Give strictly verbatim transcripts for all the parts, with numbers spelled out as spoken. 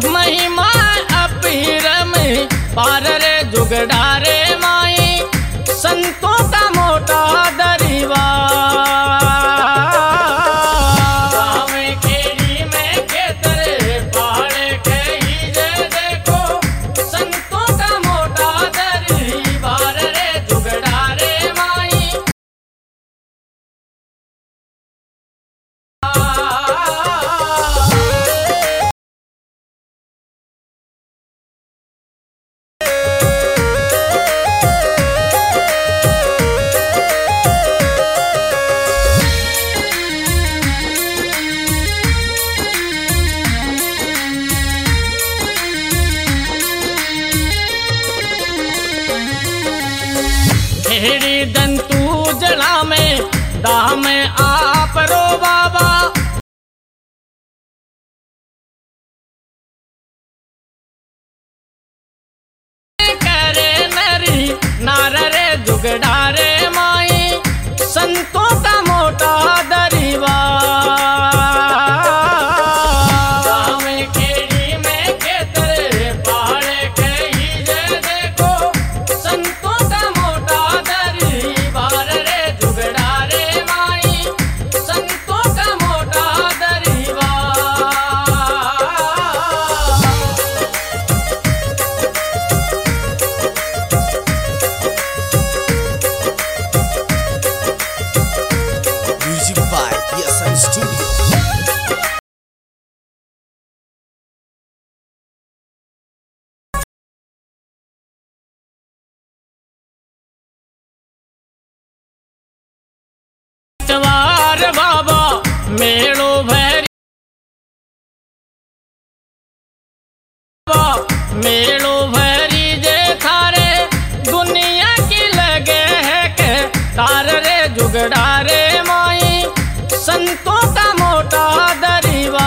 महिमा अपीरम पार रे जुगड़ारे माई संतों का मोटा दरिवा हेड़ी दंतू जड़ा में दाह में आप रो बाबा करे नरी नार रे जुगड़ारे माई संतों का मोटा दरिवा बाबा मेलो भैरी मेलो भैरी जे थारे दुनिया की लगे है के तार रे जुगड़ारे माई संतों का मोटा दरिवा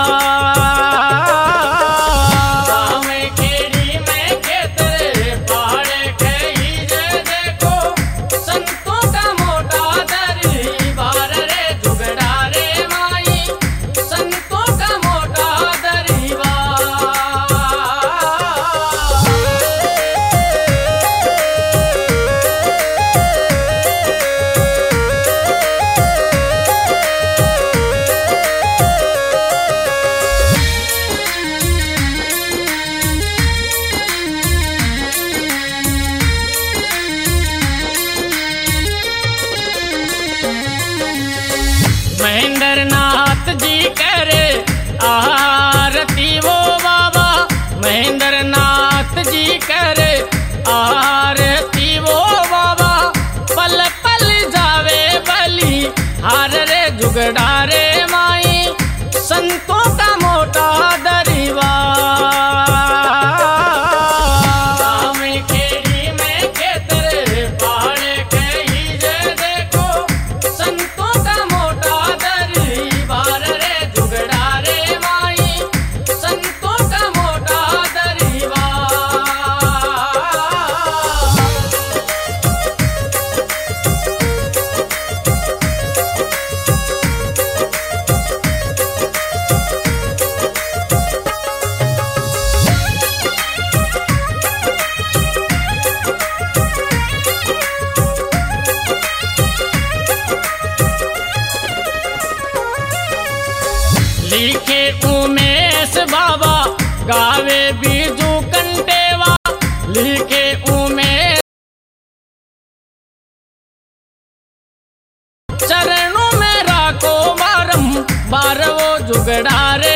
महेंद्र नाथ जी करे आरती वो बाबा महेंद्र नाथ जी करे आरती वो बाबा पल पल जावे बलि हार रे जुगड़ारे माई संतों का मोटा दरिवा लिखे उमेश बाबा गावे बीजू कंटेवा लिखे उमेश चरणों में राखो बारम बार वो जुगड़ारे